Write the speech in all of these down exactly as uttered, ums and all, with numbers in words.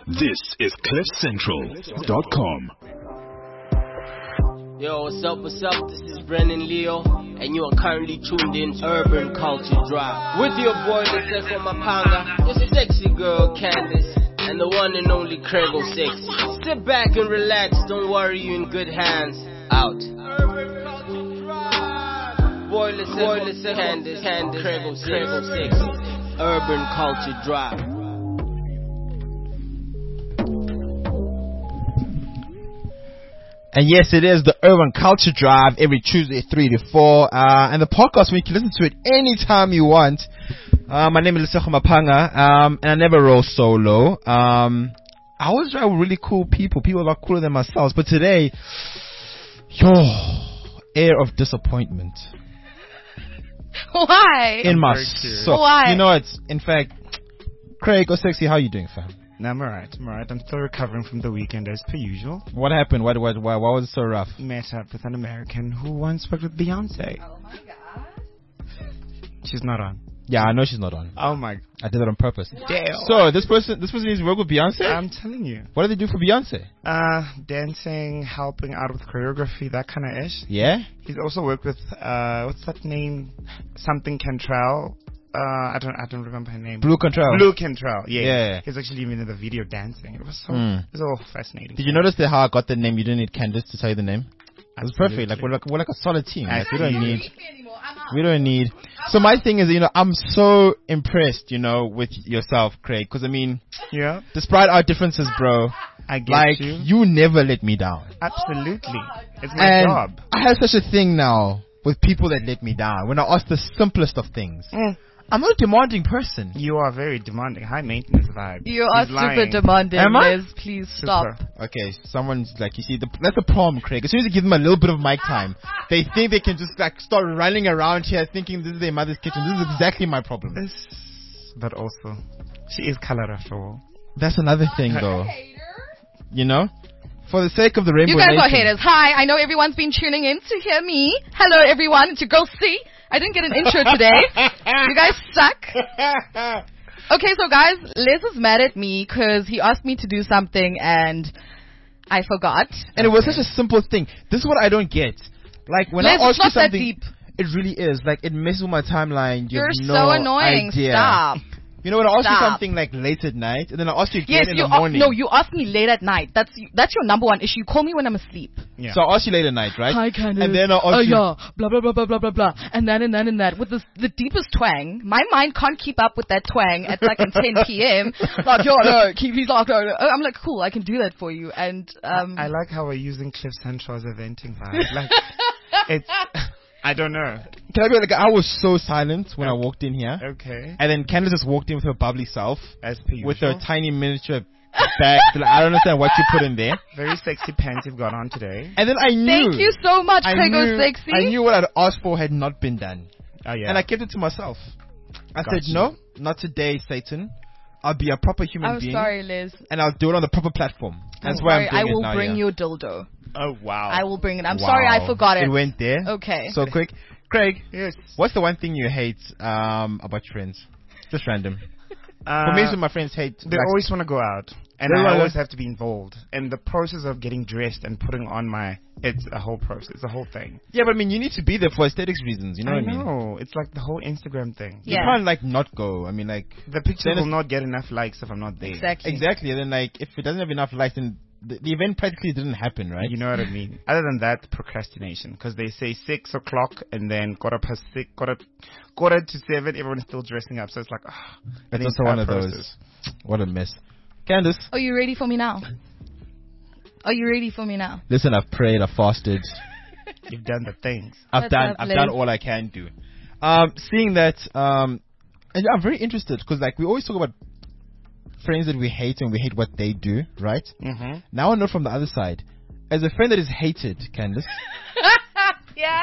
This is cliff central dot com. Yo, what's up, what's up? This is Brennan Leo, and you are currently tuned in to Urban Culture Drive with your boy, Leseko Mapanga, your sexy girl, Candice, and the one and only Craigo Sexy. Sit back and relax, don't worry, you in good hands. Out. Urban Culture Drive. Boy, Leseko, Candice, Candice, Craigo Sexy. Urban Culture Drive. And yes, it is the Urban Culture Drive every Tuesday, three to four. Uh, and the podcast, you can listen to it anytime you want. Uh, my name is Leseko Mapanga, um, and I never roll solo. Um, I always drive with really cool people, people a lot cooler than myself. But today, yo, air of disappointment. Why? In my soul. Why? You know, it's, in fact, Craig or Sexy, how you doing, fam? No, I'm alright, I'm alright. I'm still recovering from the weekend as per usual. What happened? What, what, why, why was it so rough? Met up with an American who once worked with Beyonce. Oh my god. She's not on. Yeah, I know she's not on. Oh my. I did that on purpose. Damn. So, this person, this person needs to work with Beyonce? I'm telling you. What do they do for Beyonce? Uh, dancing, helping out with choreography, that kind of ish. Yeah? He's also worked with, uh, what's that name? Something Cantrell. Uh, I don't, I don't remember her name. Blue Control. Blue Cantrell. Yeah. Yeah. He's actually even in the video dancing. It was so, Mm. it was all fascinating. Did you notice that how I got the name? You didn't need Candice to tell you the name. It was Absolutely. perfect. Like we're like we're like a solid team. Like we don't Absolutely. need. We don't need. So my thing is, you know, I'm so impressed, you know, with yourself, Craig. Because I mean, Yeah. despite our differences, bro, I get like you. you never let me down. Absolutely. It's my And job. I have such a thing now with people that let me down. When I ask the simplest of things, Mm. I'm not a demanding person. You are very demanding, high maintenance vibe. You are He's lying. super demanding, Am I? Liz. Please stop. Super. Okay, someone's like, you see, the, that's the problem, Craig. As soon as you give them a little bit of mic time, they think they can just like start running around here thinking this is their mother's kitchen. This is exactly my problem. This, but also, she is color after all. That's another thing, though. You know, for the sake of the Rainbow You guys are Nation. haters. Hi, I know everyone's been tuning in to hear me. Hello, everyone. It's your girl C. I didn't get an intro today. You guys suck. Okay, so guys, Les is mad at me because he asked me to do something and I forgot. And it was such a simple thing. This is what I don't get. Like when Les, I it's ask you not that something, deep. it really is. Like it messes with my timeline. You You're have no so annoying. idea. Stop. You know when I ask you Stop. something like late at night, and then I ask you again Yes, in you the a- morning. no, you ask me late at night. That's that's your number one issue. You call me when I'm asleep. Yeah. So I ask you late at night, right? Hi, Candice. And then I ask oh, you. yeah, blah, blah, blah, blah, blah, blah, blah. And that and that and that. With the, the deepest twang. My mind can't keep up with that twang at like at ten p.m. Like, yo, no, keep, he's like, no, no. I'm like, cool, I can do that for you. And, um. I like how we're using Cliff Central as a venting vibe. Like, it's, I don't know. Can I be like, I was so silent when I walked in here. Okay. And then Candice just walked in with her bubbly self, As per usual. with her tiny miniature bag. I don't understand what you put in there. Very sexy pants you've got on today. And then I knew. Thank you so much, I Prego knew, Sexy. I knew what I'd asked for had not been done. Oh, yeah. And I kept it to myself. I Got said, you. no, not today, Satan. I'll be a proper human I'm being. sorry, Liz. And I'll do it on the proper platform. That's I'm why sorry, I'm doing I will it now, bring yeah. you a dildo. Oh, wow. I will bring it. I'm Wow. sorry, I forgot it. It went there. Okay. So quick. Craig, Yes. what's the one thing you hate um, about your friends? Just random. Uh, For me, some of my friends hate. They like, always want to go out. And They I wanna- always have to be involved. And the process of getting dressed and putting on my, it's a whole process. It's a whole thing. yeah, but I mean, you need to be there for aesthetics reasons. You know I what I mean? know. It's like the whole Instagram thing. You Yeah. can't like not go. I mean, like The picture Then will it's- not get enough likes if I'm not there. Exactly. exactly. And then like if it doesn't have enough likes, then the, the event practically didn't happen, right? You know what I mean? Other than that, procrastination. Because they say six o'clock and then quarter past six, quarter, quarter to seven, everyone's still dressing up. So it's like, ah, It's the also entire one of process. those. What a mess. Candice, Are you ready for me now? Are you ready for me now? listen, I've prayed, I've fasted, You've done the things. I've That's done, I've lovely. done all I can do. Um, seeing that, um, and I'm very interested because like we always talk about friends that we hate and we hate what they do, right? Mm-hmm. Now I know from the other side, as a friend that is hated, Candice. Yeah.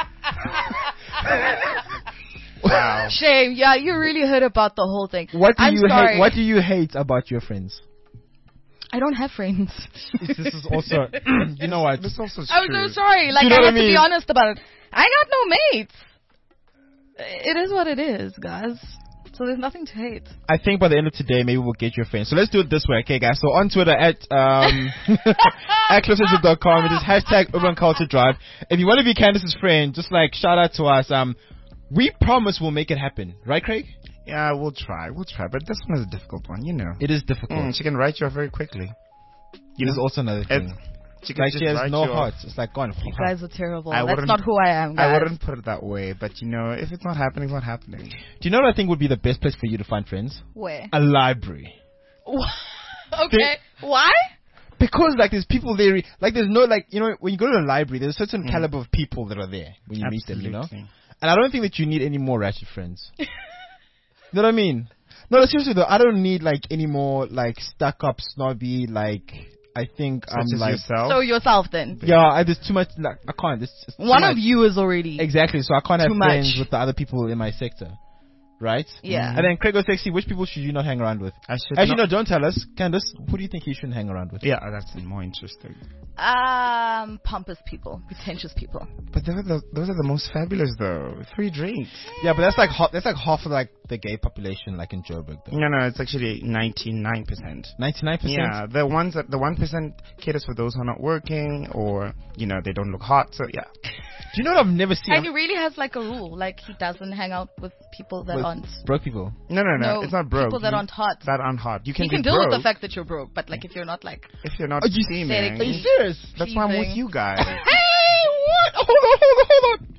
Wow. Shame. Yeah, you really heard about the whole thing. What do I'm you sorry. hate? What do you hate about your friends? I don't have friends. this is also, you know what? This also is I'm true. so sorry. Like, You know I what have I to be mean? honest about it. I got no mates. It is what it is, guys. So there's nothing to hate. I think by the end of today, maybe we'll get your friend. So let's do it this way, okay, guys? So on Twitter at um at cliff central dot com, it is hashtag Urban Culture Drive. If you want to be Candace's friend, just like shout out to us. Um, we promise we'll make it happen, right, Craig? Yeah, we'll try. We'll try. But this one is a difficult one, you know. It is difficult. Mm, she can write you off very quickly. It is also another thing. It's- She can Like just she has write no you heart. off. It's like gone. You guys are terrible. I That's wouldn't- not who I am, guys. I wouldn't put it that way, but you know, if it's not happening, it's not happening. Do you know what I think would be the best place for you to find friends? Where? A library. Okay. Why? Because like there's people there, like there's no like you know when you go to a library, there's a certain Mm. caliber of people that are there when you meet them, you know. Absolutely. And I don't think that you need any more ratchet friends. You know what I mean? No, no, seriously though, I don't need like any more like stuck up snobby like. I think Such I'm as like yourself. So yourself then. yeah, I, there's too much like I can't. It's just too One much. of you is already. Exactly, so I can't have Too friends much. with the other people in my sector, right? Yeah. And then Craig was sexy. Which people should you not hang around with? I should Actually, not- no, don't tell us, Candace. Who do you think you shouldn't hang around with? Yeah, that's more interesting. Um, pompous people, pretentious people. But those are the, those are the most fabulous, though. Free drinks. Yeah, but that's like half, that's like half of like the gay population, like in Joburg, though. No, no, it's actually ninety-nine percent. Ninety-nine percent. Yeah, the ones that the one percent caters for those who are not working or you know they don't look hot. So yeah, Do you know what I've never seen? And he really has like a rule, like he doesn't hang out with people that With aren't. broke people. no, no, no, No, it's not broke. people that You- aren't hot. That aren't hot. You can You be can deal broke with the fact that you're broke, but like if you're not like. if you're not Are you steaming. serious? Are you serious? That's why I'm with pleasing. you guys. Hey, what? Hold on, hold on, hold on.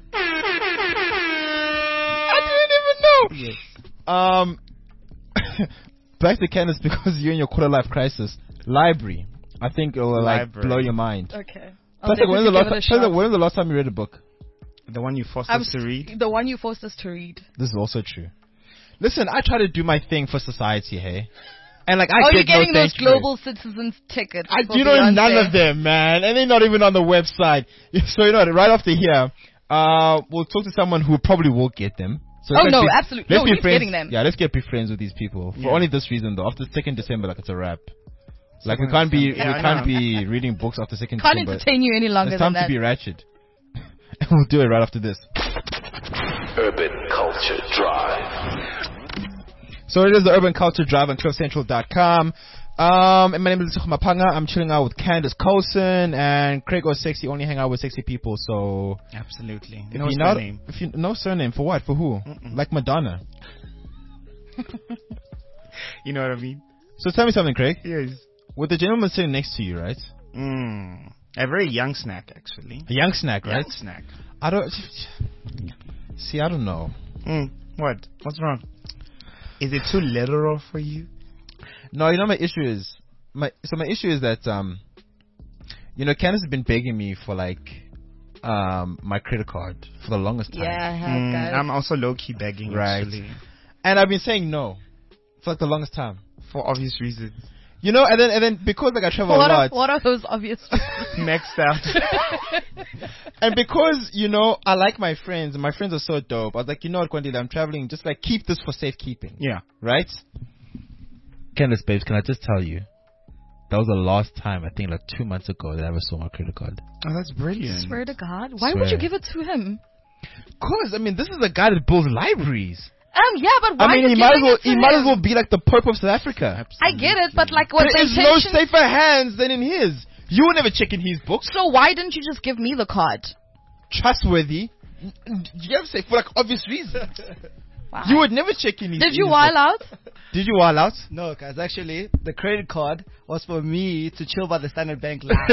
I didn't even know. Yes. Um, back to Candace because you're in your quarter life crisis. Library. I think it will like Library. blow your mind. Okay. Plus, like, when, was the last, give it a plus, like, shot. when was the last time you read a book? The one you forced I'm us to read. The one you forced us to read. This is also true. Listen, I try to do my thing for society, hey? And like, I oh, you're get no getting those thank you. global citizens tickets. I for you know Beyonce. none of them, man, and they're not even on the website. So you know, what, right after here, uh, we'll talk to someone who probably will get them. So Oh, let's no, be- absolutely. Let's No, be he's friends. getting them. Yeah, let's get be friends with these people for Yeah. only this reason though. After second December, like it's a wrap. Like we Second can't be December. Yeah, we I can't know. be reading books after second Can't December. entertain you any longer It's time than to that. be ratchet. And we'll do it right after this. Urban Culture Drive. So it is the Urban Culture Drive on cliff central dot com. Um, and my name is Lesego Mapanga. I'm chilling out with Candace Coulson and Craig or Sexy. Only hang out with sexy people. So Absolutely. if No you know, surname. if you no surname for what? For who? Mm-mm. Like Madonna. You know what I mean? So tell me something, Craig. Yes. With the gentleman sitting next to you, right? Mm. A very young snack, actually. A young snack, right? Young snack. I don't see. I don't know. Mm. What? What's wrong? Is it too literal for you? No, you know my issue is my so my issue is that um, you know, Candace has been begging me for like um my credit card for the longest time. Yeah, I have, Mm, guys. I'm also low key begging, Right. actually, And I've been saying no for like the longest time. for obvious reasons. You know, and then and then because like I travel what, a are, lot, what are those obvious Maxed out. and because you know I like my friends, and my friends are so dope. I was like, you know what, Kwandile, I'm traveling. Just like keep this for safekeeping, Yeah. right? Candace, babes, can I just tell you, that was the last time I think like two months ago that I ever saw my credit card. Oh, that's brilliant. Swear to God. Why Swear. would you give it to him? Cause I mean, this is a guy that builds libraries. Um, yeah, but why I mean, are you he might as giving well it to he might as him? well be like the Pope of South Africa. I get it, but like what There the is no intention. safer hands than in his. You would never check in his books. So why didn't you just give me the card? Trustworthy. You have to say for like obvious reasons. Why? You would never check in his. Did in you his while books. out? Did you while out? No, guys, actually, the credit card was for me to chill by the Standard Bank line.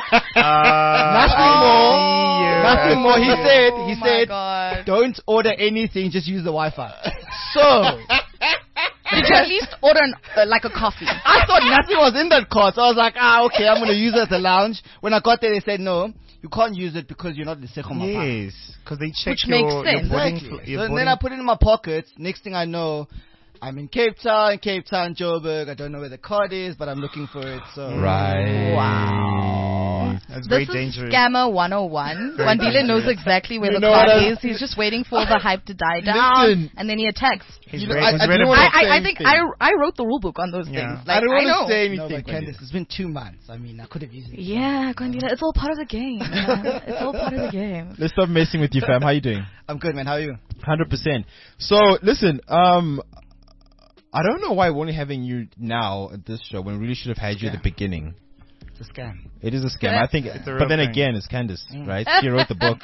Uh, Nothing more. yeah. Nothing more. He said, Oh he my said, God. don't order anything, just use the Wi-Fi. So, Did you at least order an, uh, like a coffee? I thought nothing was in that card. So I was like, ah, okay, I'm going to use it at the lounge. When I got there, they said, no, you can't use it because you're not Lesego Mapanga. Yes, because they check Which your, makes your sense. boarding. Exactly. fl- your So boarding- then I put it in my pocket. Next thing I know, I'm in Cape Town, Cape Town, Joburg. I don't know where the card is, but I'm looking for it. So Right. Wow. That's This very is dangerous. Scammer one oh one. Very Wandile knows dangerous. exactly where You the know card what I- is. He's just waiting for the hype to die down, Listen. and then he attacks. He's You know, ready- I- he's I ready don't for- wanna I, I, I same think thing. I, I wrote the rule book on those Yeah. things. Like, I don't want know. to say no, anything. but Candice, it's been two months. I mean, I could have used it. Yeah, Gwandile, it's all part of the game. man. It's all part of the game. Let's stop messing with you, fam. How you doing? I'm good, man. How are you? Hundred percent. So listen, um, I don't know why we're only having you now at this show when we really should have had you at the beginning. It's a scam. It is a scam. I think, a but real then thing. again, it's Candace, Mm. right? She wrote the book.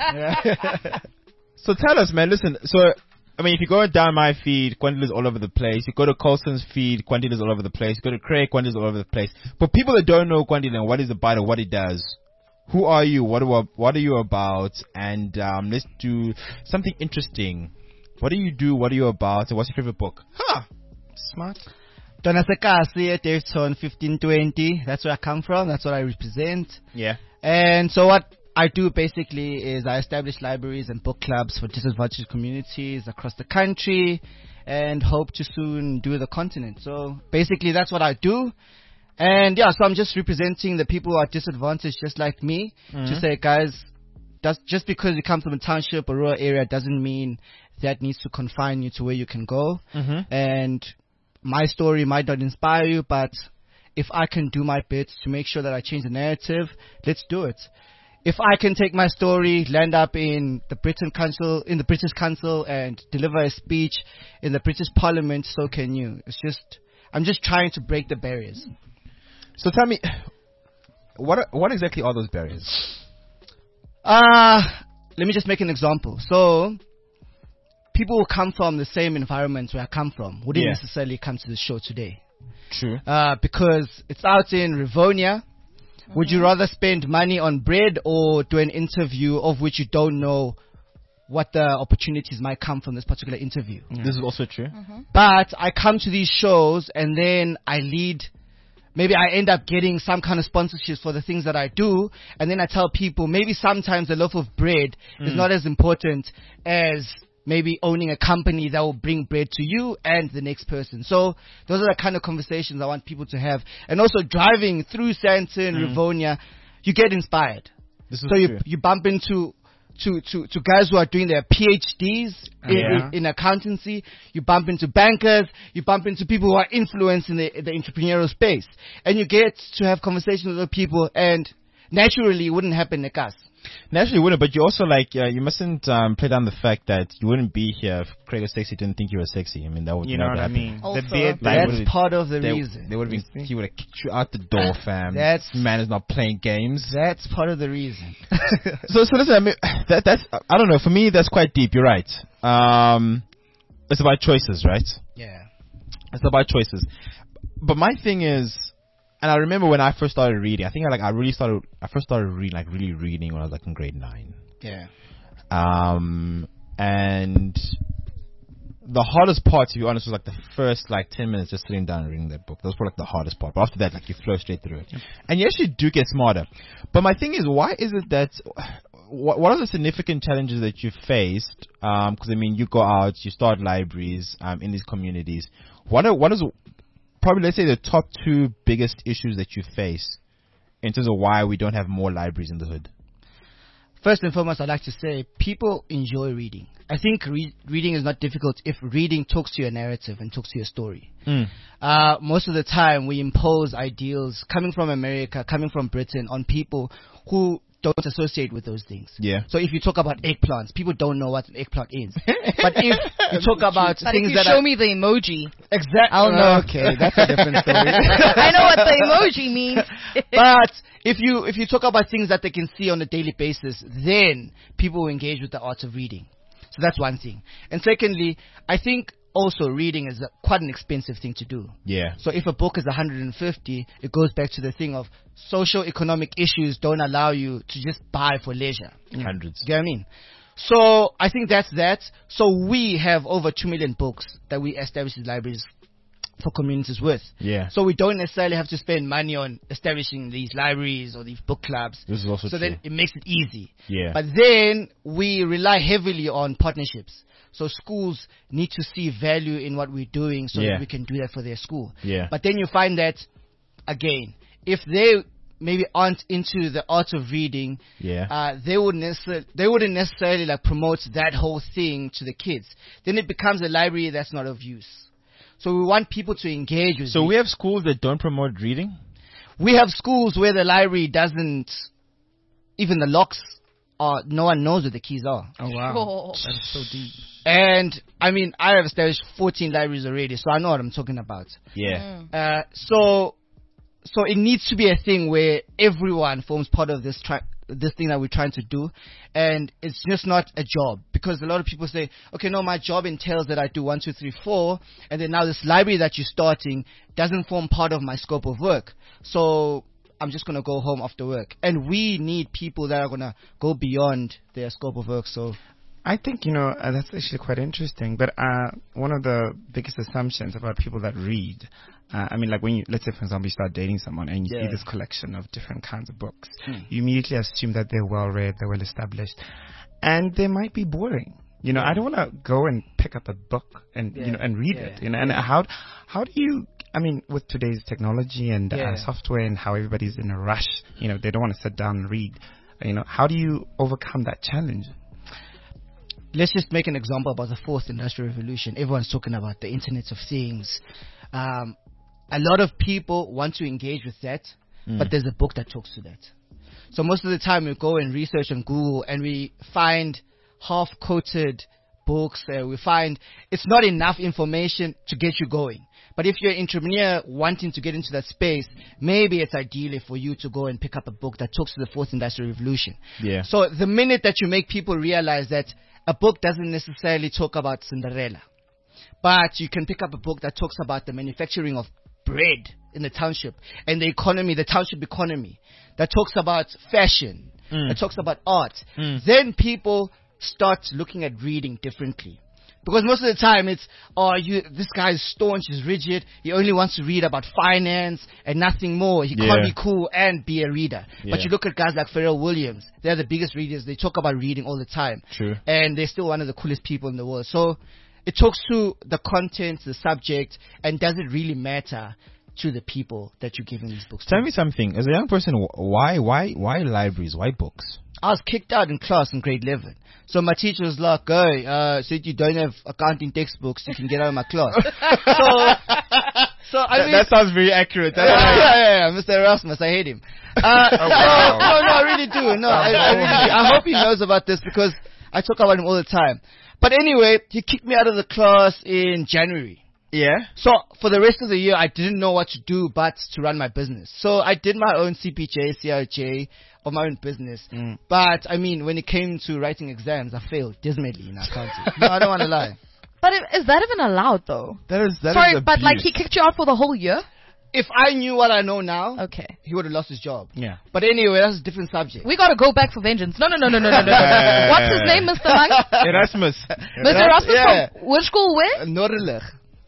So tell us, man. Listen. So I mean, if you go down my feed, Quantila's all over the place. You go to Colson's feed, Quantila's all over the place. You go to Craig, Quantila's all over the place. For people that don't know Quantila and what is about it, what it does, who are you? What are what are you about? And um, let's do something interesting. What do you do? What are you about? And what's your favorite book? Huh. Smart. Donna Sekasi, Davidson fifteen twenty. That's where I come from. That's what I represent. Yeah. And so what I do basically is I establish libraries and book clubs for disadvantaged communities across the country and hope to soon do the continent. So basically that's what I do. And yeah, so I'm just representing the people who are disadvantaged just like me Mm-hmm. to say, guys, does, just because you come from a township or rural area doesn't mean that needs to confine you to where you can go. Mm-hmm. And my story might not inspire you, but if I can do my bit to make sure that I change the narrative, let's do it. If I can take my story, land up in the Britain Council, in the British Council, and deliver a speech in the British Parliament, so can you. It's just, I'm just trying to break the barriers. So tell me, what are, what exactly are those barriers? Uh, let me just make an example. So, people who come from the same environment where I come from wouldn't Yeah. necessarily come to the show today. True. Uh, because it's out in Rivonia. Would you rather spend money on bread or do an interview of which you don't know what the opportunities might come from this particular interview? This is also true. But I come to these shows and then I lead, maybe I end up getting some kind of sponsorships for the things that I do, and then I tell people maybe sometimes a loaf of bread is not as important as maybe owning a company that will bring bread to you and the next person. So those are the kind of conversations I want people to have. And also driving through Sandton, Rivonia, you get inspired. This is So you true. you bump into to, to, to guys who are doing their PhDs in, Yeah. in, in accountancy. You bump into bankers. You bump into people who are influenced in the, the entrepreneurial space. And you get to have conversations with other people, and naturally it wouldn't happen like us. Naturally, you wouldn't, but you also like uh, you mustn't um, play down the fact that you wouldn't be here if Craig or Sexy didn't think you were sexy. I mean, that would You know never what I happen. mean? Also- The beard Like, thing. That's would've- part of the They, reason. they would have been. He would have kicked you out the door, fam. That's- This man is not playing games. That's part of the reason. So, so listen. I mean, that that's. I don't know. For me, that's quite deep. You're right. Um, it's about choices, right? Yeah. It's about choices. But my thing is, and I remember when I first started reading. I think I like I really started. I first started reading, like really reading when I was like in grade nine. Yeah. Um, and the hardest part, to be honest, was like the first like ten minutes just sitting down and reading that book. That was probably like the hardest part. But after that, like you flow straight through it, and you actually do get smarter. But my thing is, why is it that? What, what are the significant challenges that you faced? Because I mean, you go out, you start libraries um, in these communities. What are what is probably, let's say, the top two biggest issues that you face in terms of why we don't have more libraries in the hood? First and foremost, I'd like to say people enjoy reading. I think re- reading is not difficult if reading talks to your narrative and talks to your story. Mm. Uh, most of the time, we impose ideals coming from America, coming from Britain, on people who don't associate with those things. Yeah. So if you talk about eggplants, people don't know what an eggplant is. But if you talk about But things if you that show are me the emoji, exactly, I'll know. Okay, that's a different story. I know what the emoji means. But if you if you talk about things that they can see on a daily basis, then people will engage with the art of reading. So that's one thing. And secondly, I think also reading is a, quite an expensive thing to do. Yeah. So if a book is one hundred fifty, it goes back to the thing of socio-economic issues don't allow you to just buy for leisure. Hundreds. You get what I mean? So I think that's that. So we have over two million books that we establish as libraries for communities with. Yeah. So we don't necessarily have to spend money on establishing these libraries or these book clubs. This is also so true. then it makes it easy. Yeah. But then we rely heavily on partnerships. So schools need to see value in what we're doing so Yeah. that we can do that for their school. Yeah. But then you find that, again, if they maybe aren't into the art of reading, Yeah. uh, they wouldn't necessarily, they wouldn't necessarily like promote that whole thing to the kids. Then it becomes a library that's not of use. So we want people to engage with So it. we have schools that don't promote reading? We have schools where the library doesn't, even the locks are no one knows where the keys are. Oh wow, Oh. that is so deep. And I mean, I have established fourteen libraries already, so I know what I'm talking about. Yeah. Uh, so, so it needs to be a thing where everyone forms part of this tri- this thing that we're trying to do, and it's just not a job, because a lot of people say, okay, no, my job entails that I do one, two, three, four, and then now this library that you're starting doesn't form part of my scope of work. So I'm just gonna go home after work, and we need people that are gonna go beyond their scope of work. So. I think, you know, uh, that's actually quite interesting. But uh, one of the biggest assumptions about people that read, uh, I mean, like when you, let's say, for example, you start dating someone and you Yeah. see this collection of different kinds of books, Hmm. you immediately assume that they're well-read, they're well-established, and they might be boring. You know, I don't want to go and pick up a book and, Yeah. you know, and read Yeah. it. You know, and how, how do you, I mean, with today's technology and Yeah. uh, software and how everybody's in a rush, you know, they don't want to sit down and read. You know, how do you overcome that challenge? Let's just make an example about the fourth industrial revolution. Everyone's talking about the Internet of Things. Um, a lot of people want to engage with that, Mm. but there's a book that talks to that. So most of the time we go and research on Google and we find half-quoted books. Uh, we find it's not enough information to get you going. But if you're an entrepreneur wanting to get into that space, maybe it's ideally for you to go and pick up a book that talks to the fourth industrial revolution. Yeah. So the minute that you make people realize that a book doesn't necessarily talk about Cinderella, but you can pick up a book that talks about the manufacturing of bread in the township and the economy, the township economy, that talks about fashion, Mm. that talks about art, Mm. then people start looking at reading differently. Because most of the time it's, oh, you, this guy is staunch, he's rigid, he only wants to read about finance and nothing more. He Yeah. can't be cool and be a reader. But Yeah. you look at guys like Pharrell Williams, they're the biggest readers, they talk about reading all the time. True. And they're still one of the coolest people in the world. So it talks to the content, the subject, and does it really matter to the people that you're giving these books Tell to? me something. As a young person, wh- why, why, why libraries? Why books? I was kicked out in class in grade eleven. So my teacher was like, "Hey, uh, said you don't have accounting textbooks, you can get out of my class." so, so I mean, that sounds very accurate. yeah, yeah, yeah, Mister Erasmus, I hate him. Uh, Oh, wow. no, no, I really do. No, I, I really do. I hope he knows about this because I talk about him all the time. But anyway, he kicked me out of the class in January. Yeah. So for the rest of the year, I didn't know what to do but to run my business. So I did my own C P J, C R J, of my own business. Mm. But I mean, when it came to writing exams, I failed dismally in accounting. No, I don't want to lie. But i- is that even allowed though? That is that Sorry, is but like he abuse. kicked you out for the whole year? If I knew what I know now, Okay. he would have lost his job. Yeah. But anyway, that's a different subject. We gotta go back for vengeance. No, no, no, no, no, no, no. Yeah. What's his name, Mister Lang? Erasmus. Mister Erasmus yeah. from which school? Where? Noordelijk.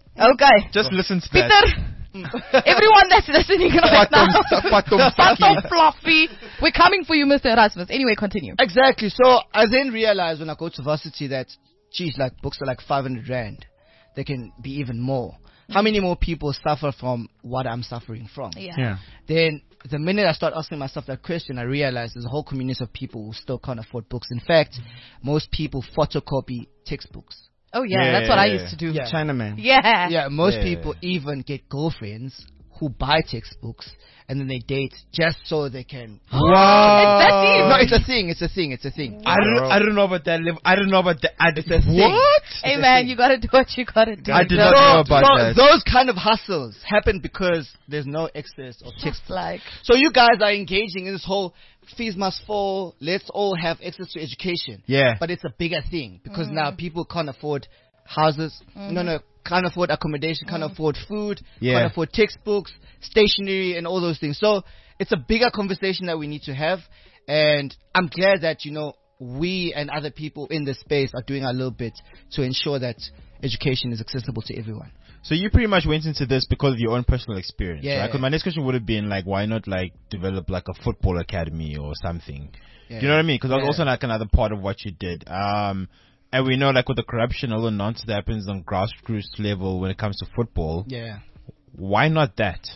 Okay. Just listen to that. Peter, everyone that's listening right now. Fatum Fatum Fluffy. We're coming for you, Mister Erasmus. Anyway, continue. Exactly. So I then realized when I go to varsity that, geez, like books are like five hundred rand. They can be even more. How many more people suffer from what I'm suffering from? Yeah. Yeah. Then the minute I start asking myself that question, I realize there's a whole community of people who still can't afford books. In fact, most people photocopy textbooks. Oh yeah, Yeah, that's what I yeah, used to do. Yeah. Chinaman. Yeah. Yeah, most Yeah. people even get girlfriends who buy textbooks and then they date just so they can. Wow. It's that deep. No, it's a thing. It's a thing. It's a thing. I don't. I don't know about that. Level. I don't know about that. I, It's a thing. what? Hey It's a man, thing. you gotta do what you gotta do. I did So- not know So, about so that. those kind of hustles happen because there's no excess of Just textbooks. like So you guys are engaging in this whole fees must fall. Let's all have access to education. Yeah. But it's a bigger thing because now people can't afford houses. No, no, can't afford accommodation, can't afford food, Yeah. can't afford textbooks, stationery, and all those things. So it's a bigger conversation that we need to have. And I'm glad that, you know, we and other people in this space are doing our little bit to ensure that education is accessible to everyone. So you pretty much went into this because of your own personal experience, Yeah. right? Because my next question would have been like, why not like develop like a football academy or something? Yeah. Do you know what I mean? Because that was Yeah. also like another part of what you did. Um, and we know like with the corruption, all the nonsense that happens on grassroots level when it comes to football, Yeah. why not that?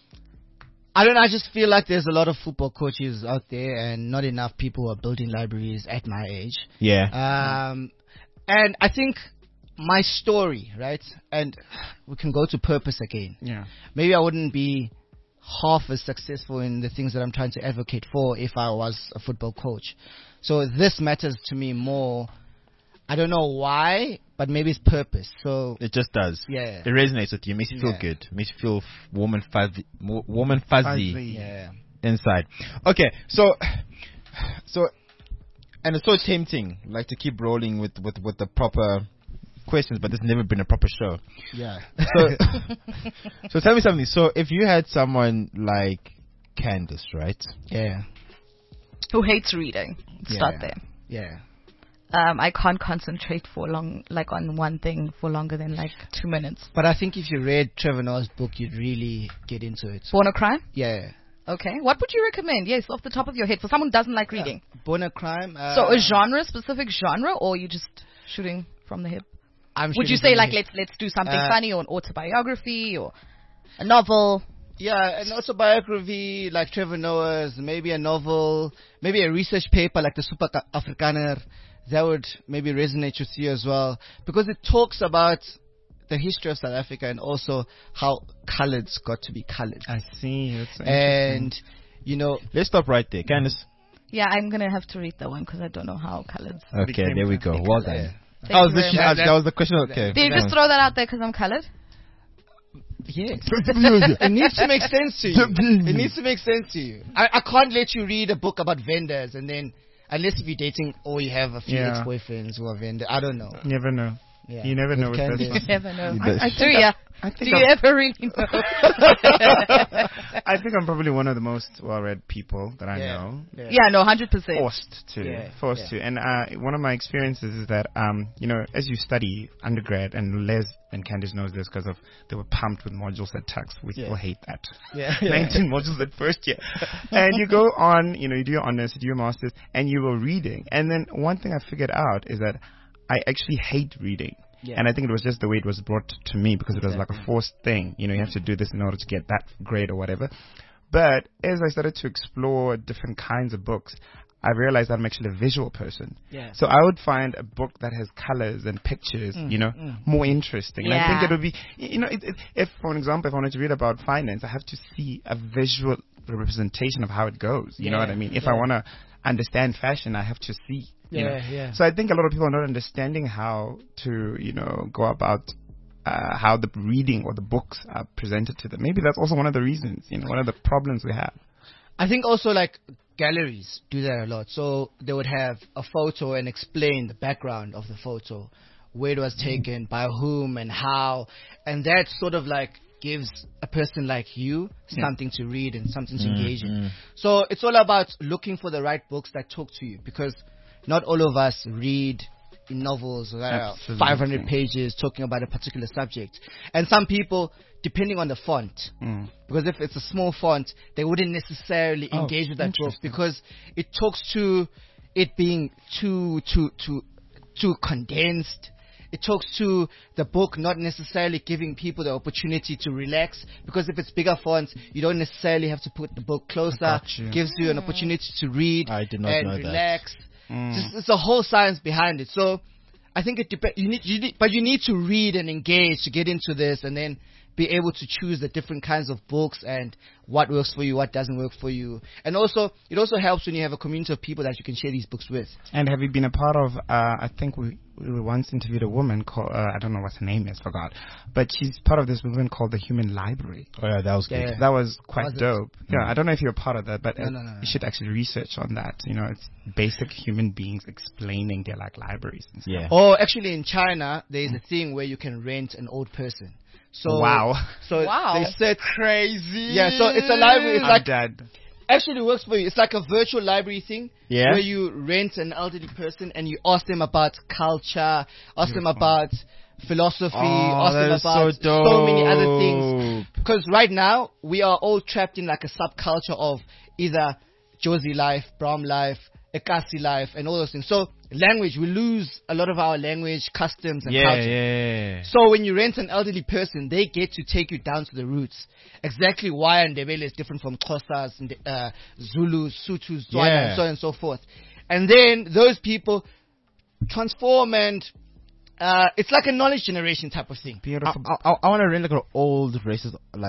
I don't know, I just feel like there's a lot of football coaches out there and not enough people are building libraries at my age. Yeah. Um, and I think my story, right? And we can go to purpose again. Yeah. Maybe I wouldn't be half as successful in the things that I'm trying to advocate for if I was a football coach. So this matters to me more. I don't know why, but maybe it's purpose. So It just does. yeah, It resonates with you. It makes you feel Yeah. good. It makes you feel f- warm and fuzzy, mo- warm and fuzzy, Fuzzy. yeah. inside. Okay, so, so, and it's so tempting, like to keep rolling with with with the proper questions, but there's never been a proper show. Yeah. So, so tell me something. So, if you had someone like Candace, right? Yeah. Who hates reading? Start Yeah. there. Yeah. Um, I can't concentrate for long, like on one thing for longer than like two minutes. But I think if you read Trevor Noah's book, you'd really get into it. Born a Crime? Yeah. Okay. What would you recommend? Yes, off the top of your head, for someone who doesn't like reading. Born a Crime. Uh, So a genre, specific genre, or you just shooting from the hip? I'm Would you shooting say from like the hip. let's let's do something Uh, funny, or an autobiography, or a novel? Yeah, an autobiography like Trevor Noah's, maybe a novel, maybe a research paper like the Super Ka- Afrikaner. That would maybe resonate with you as well, because it talks about the history of South Africa and also how coloreds got to be colored. I see. That's so And, you know, Let's stop right there, Candace. Yeah, I'm gonna have to read that one because I don't know how colored. Okay, became there we go. Well yeah. done. Thank I was you very literally, much. that, that was the question. Okay. Did you just throw that out there because I'm colored? Yes. It needs to make sense to you. It needs to make sense to you. I, I can't let you read a book about vendors and then, unless if you're dating or you have a few Yeah. ex-boyfriends who are vendors. I don't know. You never know. Yeah. You never know with Candace. this You one. never know. You I, I do. do ya? I Do think you I'm, ever really know? I think I'm probably one of the most well-read people that I Yeah. know. Yeah. Yeah, no, hundred percent. Forced to, Yeah, forced yeah. to. And uh, one of my experiences is that, um, you know, as you study undergrad, and Les and Candice knows this because of they were pumped with modules at Tux. We Yeah. still hate that. Yeah. nineteen modules at first year. And you go on, you know, you do your honors, you do your masters, and you were reading. And then one thing I figured out is that I actually hate reading. Yeah. And I think it was just the way it was brought to me, because it was like a forced thing. You know, you have to do this in order to get that grade or whatever. But as I started to explore different kinds of books, I realized I'm actually a visual person. Yeah. So I would find a book that has colors and pictures, you know, more interesting. And I think Yeah. it would be, you know, it, it, if, for example, if I wanted to read about finance, I have to see a visual representation of how it goes. You know Yeah. what I mean? If Yeah. I want to understand fashion, I have to see. You know? Yeah, yeah. So I think a lot of people are not understanding how to, you know, go about uh, how the reading or the books are presented to them. Maybe that's also one of the reasons, you know, one of the problems we have. I think also like galleries do that a lot. So they would have a photo and explain the background of the photo, where it was taken, by whom and how, and that sort of like gives a person like you something to read and something to engage in. So it's all about looking for the right books that talk to you, because not all of us read in novels that are Absolutely. five hundred pages talking about a particular subject. And some people, depending on the font, Mm. because if it's a small font, they wouldn't necessarily Oh, engage with that book interesting. because it talks to it being too too too too condensed. It talks to the book not necessarily giving people the opportunity to relax, because if it's bigger fonts, you don't necessarily have to put the book closer. Got you. Gives you an opportunity to read I did not and know that. relax. Mm. Just, it's a whole science behind it. So I think it depends. You need, you need, but you need to read and engage to get into this, and then be able to choose the different kinds of books and what works for you, what doesn't work for you. And also, it also helps when you have a community of people that you can share these books with. And have you been a part of, uh, I think we, we once interviewed a woman called, uh, I don't know what her name is, forgot. But she's part of this movement called the Human Library. Oh yeah, that was good. Yeah. That was quite Was it? dope. Yeah, I don't know if you're a part of that, but No, uh, no, no, no. you should actually research on that. You know, it's basic human beings explaining their like libraries and stuff. Yeah. Or actually, in China, there is a thing where you can rent an old person. So Wow. So Wow. they said Crazy. yeah. So it's a library. It's I'm like dead. actually works for you. It's like a virtual library thing. Yeah. Where you rent an elderly person and you ask them about culture, ask them Beautiful. about philosophy, Oh, ask that them is about so so many other things. dope. Because right now we are all trapped in like a subculture of either Josie life, Brahm life, Ekasi life, and all those things. So language, we lose a lot of our language, customs, and Yeah, culture. yeah. So when you rent an elderly person, they get to take you down to the roots. Exactly why Ndebele is different from Xhosas, and uh, Zulus, Sutus, Tswana, Yeah. and so on and so forth. And then those people transform, and uh, it's like a knowledge generation type of thing. I, Beautiful. I, I want to rent like an old racist, like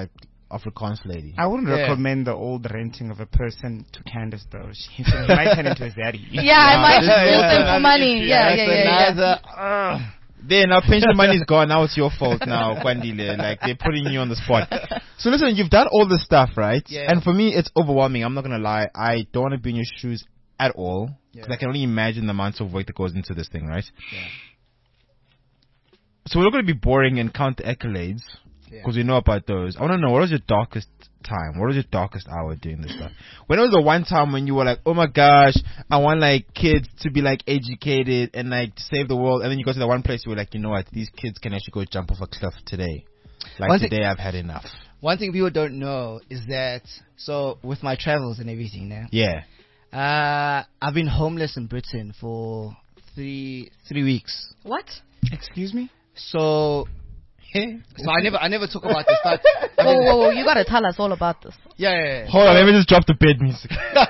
Afrikaans lady. I wouldn't Yeah. recommend the old renting of a person to Candace though. She, she might turn into a zaddy. Yeah, I might just yeah, use yeah. them for money. Yeah, yeah, That's yeah, yeah. another- Ugh. There, now pension money is gone. Now it's your fault now, Kwandile. Like, they're putting you on the spot. So listen, you've done all this stuff, right? Yeah. And for me, it's overwhelming. I'm not gonna lie. I don't want to be in your shoes at all. Because Yeah. I can only imagine the amount of work that goes into this thing, right? Yeah. So we're not gonna be boring and count the accolades. Yeah. Because we know about those. I want to know, what was your darkest time? What was your darkest hour doing this stuff? When was the one time when you were like, oh my gosh, I want like kids to be like educated and like to save the world, and then you go to the one place you were like, you know what, these kids can actually go jump off a cliff today. Like One thing- today I've had enough. One thing people don't know is that, so with my travels and everything now, Yeah. uh, I've been homeless in Britain for three three weeks. What? Excuse me? So, so I never I never talk about this, but I Whoa, mean, whoa, whoa! You gotta tell us all about this. yeah, yeah, yeah. Hold on, let me just drop the bed music.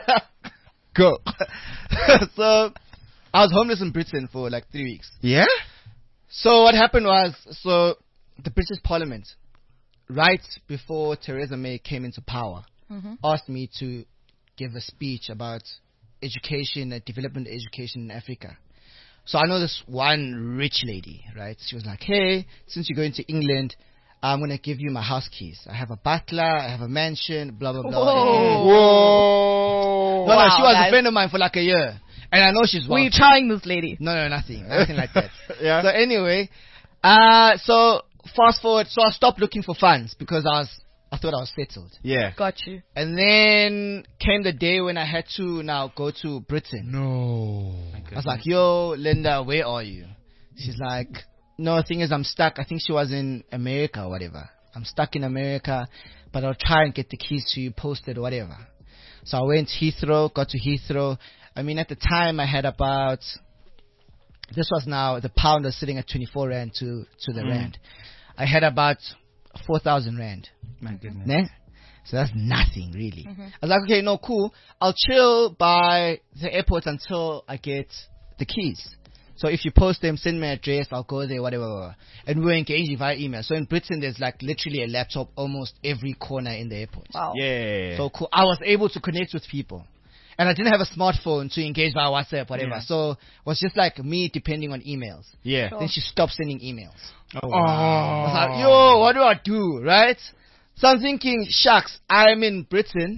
Go. So, I was homeless in Britain for like three weeks. Yeah? So what happened was, so the British Parliament, right before Theresa May came into power, Mhm. asked me to give a speech about education and development education in Africa. So I know this one rich lady, right? She was like, hey, since you're going to England, I'm going to give you my house keys. I have a butler, I have a mansion, blah, blah, blah. Whoa. Whoa. No, no, Wow, she was guys. a friend of mine for like a year. And I know she's Were you wealthy. trying this lady? No, no, nothing. Nothing like that. Yeah. So anyway, uh, so fast forward, so I stopped looking for funds because I was, I thought I was settled. Yeah. Got you. And then came the day when I had to now go to Britain. No. I was like, yo, Linda, where are you? She's like, no, the thing is I'm stuck. I think she was in America or whatever. I'm stuck in America, but I'll try and get the keys to you posted or whatever. So I went Heathrow, got to Heathrow. I mean, at the time I had about, this was now, the pound was sitting at twenty-four rand to, to the rand. I had about four thousand rand. My goodness. Ne? So that's nothing really. I was like, okay, no, cool. I'll chill by the airport until I get the keys. So if you post them, send me an address, I'll go there, whatever, whatever. And we were engaging via email. So in Britain, there's like literally a laptop almost every corner in the airport. Wow. Yeah. So cool. I was able to connect with people. And I didn't have a smartphone to engage via WhatsApp, whatever. Yeah. So it was just like me depending on emails. yeah. Then she stopped sending emails. Oh, I was like, yo, what do I do, right? So I'm thinking, shucks, I'm in Britain.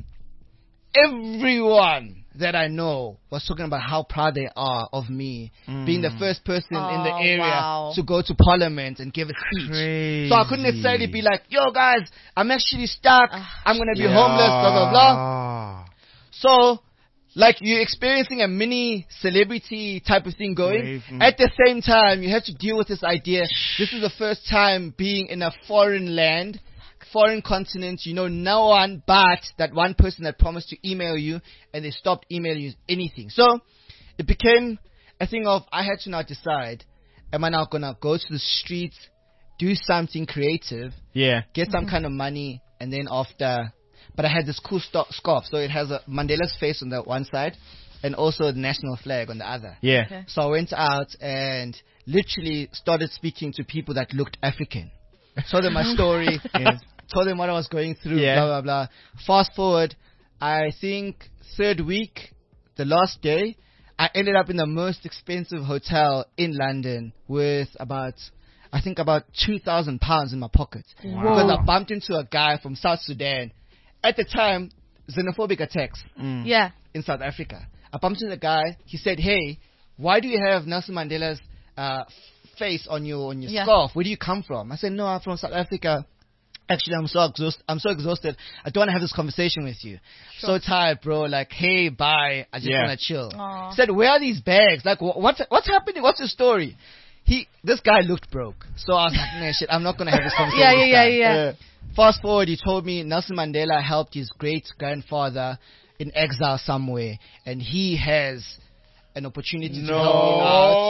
Everyone that I know was talking about how proud they are of me being the first person in the Oh, area wow. to go to Parliament and give a speech. So I couldn't necessarily be like, yo guys, I'm actually stuck. I'm going to be homeless, blah, blah, blah. So, like, you're experiencing a mini celebrity type of thing going. Wave, mm. At the same time, you have to deal with this idea. This is the first time being in a foreign land, foreign continent. You know no one but that one person that promised to email you, and they stopped emailing you anything. So, it became a thing of, I had to now decide, am I now going to go to the streets, do something creative, Yeah. get some kind of money, and then after, but I had this cool sto- scarf, so it has a Mandela's face on the one side, and also the national flag on the other. Yeah. Okay. So I went out and literally started speaking to people that looked African. Told them my story, told them what I was going through, Yeah. blah, blah, blah. Fast forward, I think third week, the last day, I ended up in the most expensive hotel in London with about, I think about two thousand pounds in my pocket. Because I bumped into a guy from South Sudan. At the time, xenophobic attacks Yeah. in South Africa. I bumped into the guy. He said, hey, why do you have Nelson Mandela's uh, face on your on your Yeah. scarf? Where do you come from? I said, no, I'm from South Africa. Actually, I'm so exhausted. I'm so exhausted. I don't want to have this conversation with you. So tired, bro. Like, hey, bye. I just Yeah. want to chill. Aw. He said, where are these bags? Like, wh- what's what's happening? What's the story? He, this guy looked broke. So I was like, nah, shit, I'm not gonna have this conversation. Yeah, with yeah, this yeah, guy. yeah. Fast forward, he told me Nelson Mandela helped his great grandfather in exile somewhere, and he has an opportunity to help me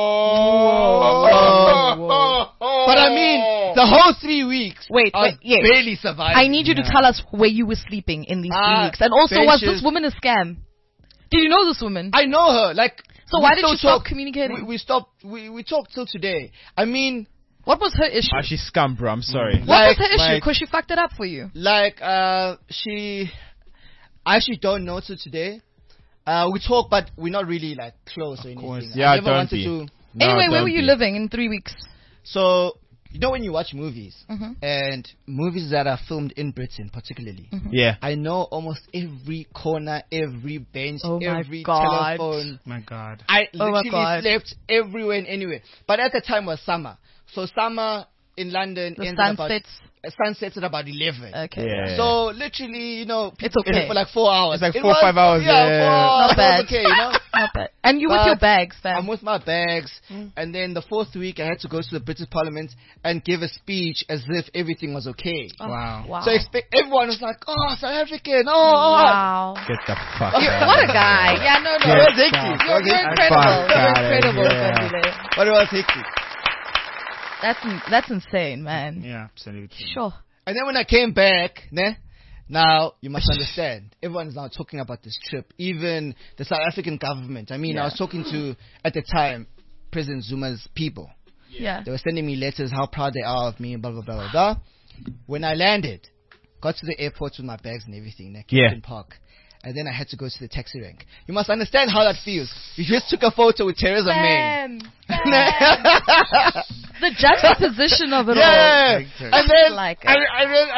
out. But I mean, the whole three weeks, Wait, I was wait, yes. barely surviving. I need you to tell us where you were sleeping in these three Ah, weeks. And also, was benches. this woman a scam? Did you know this woman? I know her. Like, So we why did still you stop talk- communicating? We, we stopped. We we talked till today. I mean, What was her issue? Ah, she's scum, bro. I'm sorry. What Like- was her issue? like- Because she fucked it up for you. Like, uh, she, I actually don't know till today. Uh, we talk, but we're not really like close or anything. course. I Yeah, never don't wanted be. to. No, anyway, where don't were you be. living in three weeks? So, you know when you watch movies, Mhm. and movies that are filmed in Britain particularly, Yeah. I know almost every corner, every bench, Oh my every God. telephone. My God. I Oh my literally God. slept everywhere and anywhere. But at the time was summer. So summer in London The ends sun at about, sets. uh, sun sets at about eleven. Okay. Yeah. So literally, you know, It's people okay. sleep for like four hours. It's like It four, was- five hours, Yeah, yeah. four hours. Not It was bad. okay, you know. Not bad. And you with your But bags, fam. I'm with my bags, and then the fourth week I had to go to the British Parliament and give a speech as if everything was okay. Oh, Wow. Wow. So expect everyone was like, "Oh, South African! Oh, oh." wow. Get the fuck You- out. what a guy. Yeah, no, no. It was hectic. fuck. It You're, was you're hectic. incredible. Fuck You're outta incredible, here. Bandile. But it was hectic. That's in- that's insane, man. Yeah, absolutely. Sure. And then when I came back, ne, now you must understand, everyone is now talking about this trip. Even the South African government. I mean, I was talking to, at the time, President Zuma's people. Yeah. They were sending me letters, how proud they are of me, blah, blah, blah, blah, blah. When I landed, got to the airport with my bags and everything, ne, Yeah. Kempton Park. And then I had to go to the taxi rank. You must understand how that feels. You just took a photo with Theresa May. Fam, fam. The juxtaposition of it Yeah, Big and then Like I, it. I, re-